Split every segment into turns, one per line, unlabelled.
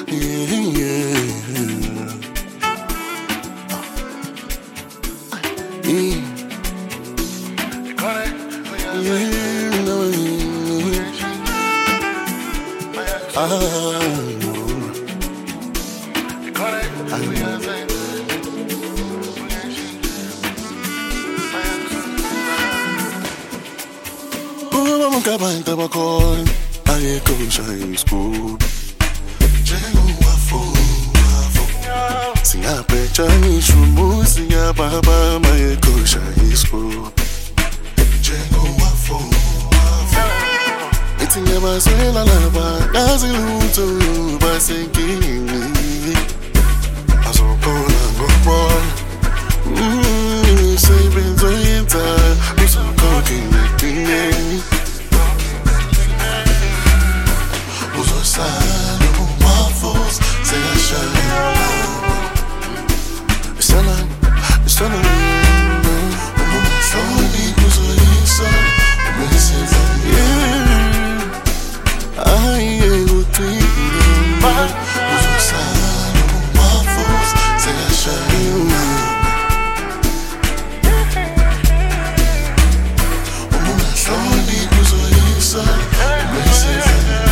Abantu bakhona ayekho ngishaya isigubhu njengowafo singabheja ngisho umuzi ngiyababa mayekho ngishaya isigubhu njengowafo ithi ngiyabazwela laba kazi lutho basenkingeni azobona ngokubona imisebenzi oyenzayo uzokhokha ngedingeni uzosala umafos sekashaya isana umungahloli kuzoyisa umesiza aye kuthina uzosala umafos sekashaya umungahloli kuzoyisa umesiza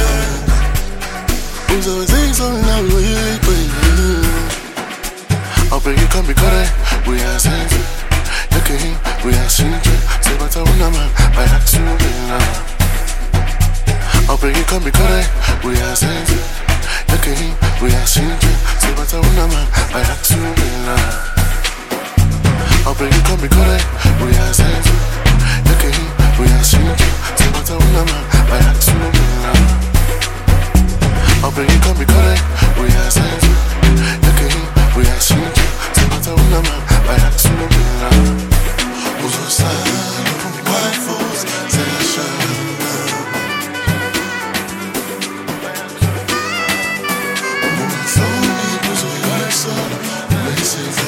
I'll bring you come because we are sense. Okay, we are single. Say but I wanna man, I have to be now. I'll bring you come because we are sense. Okay, we are single. Say but I wanna man, I have to be now. I'll bring you come because we are sense. Okay, we are single. Say but I wanna man, I have to be now. I'll bring you come because we are sense. Okay, we are single. Say but I wanna man, I have to be now. Uzosala umafos sekashaya umungahloli kuzoyisa umesiza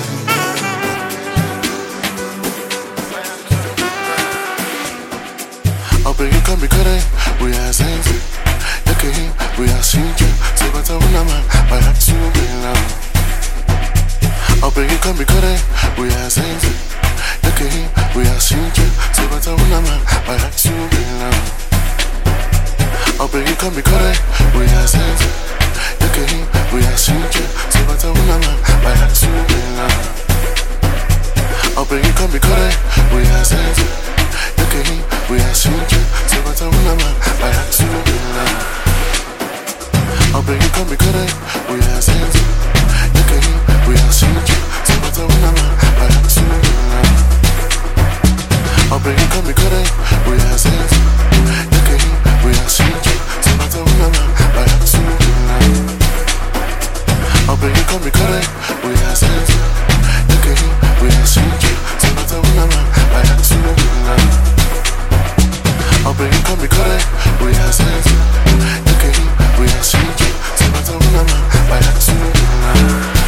I'll bring you come because we are sense. Okay, we are single. Say but I wanna man, I have to be now. I'll bring you come because we are sense. Okay, we are single. Say but I wanna man, I have to be now. I'll bring you come because we are sense. Okay, we are single. Say but I wanna man, I have to be now. I'll bring you come because we are sense. Okay, we are single. Say but I wanna man, I have to be now. I'll bring you come because we are sense. Okay, we are single. Say but I wanna man, I have to be now. I'll bring you come because we are sense. Okay, we are single. Say but I wanna man, I have to be now. I'll bring you come because we are sense. Okay, we are single. Say but I wanna man, I have to be now. I'll bring you come because we are sense. Okay, we are single. Say but I wanna man, I have to be now.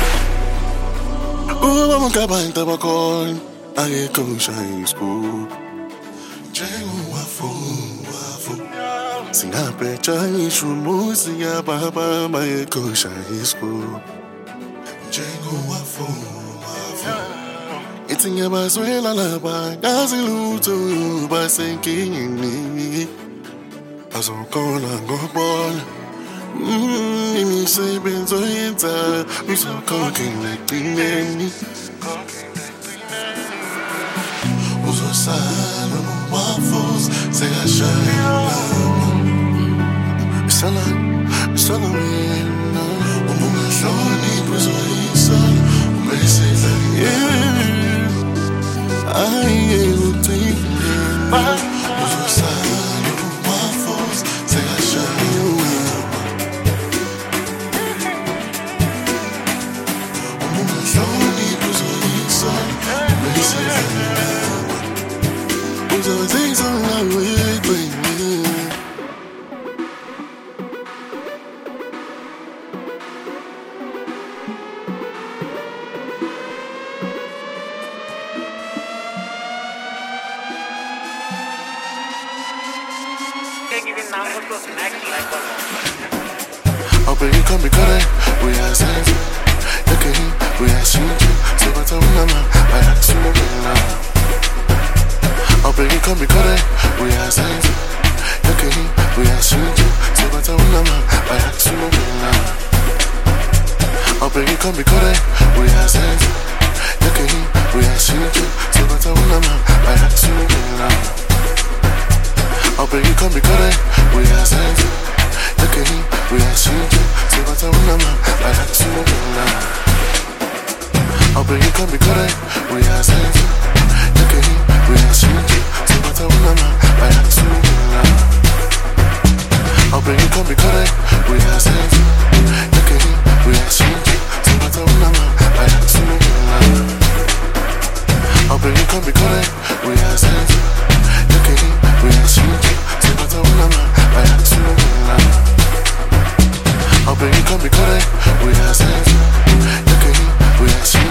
Abantu bakhona ayekho ngishaya isigubhu njengowafo singabheja ngisho umuzi ngiyababa mayekho ngishaya isigubhu njengowafo ithi ngiyabazwela laba kazi lutho basenkingeni azokona ngokubona imisebenzi oyenzayo uzokhokha ngedingeni uzosala umafos sekashaya isana wena umungahloli kuzoyisa umesiza aye kuthina uzosala umafos sekashaya umungahloli kuzoyisa umesiza uzozisa nawe baby come be kore, we are sense. Yake him, we are shinju. So bata unama, I ask you again. Oh baby come be kore, we are sense. Yake him, we are shinju. So bata unama, I ask you again. Oh baby come be kore, we are sense. Yake him, we are shinju. So bata unama, I ask you again. Oh baby come be kore, we are sense. Yake him, we are shinju. So bata unama, I ask you again. Oh baby come be kore, we are sense. Yake him, we are shinju. So bata unama, I ask you again. Oh baby come be kore, we are sense. Yake him, we are shinju. So bata unama, I ask you again. Oh baby come be kore, we are sense. Yake him, we are shinju. So bata unama, I ask you again. Oh baby come be kore, we are sense. Yake him, we are shinju.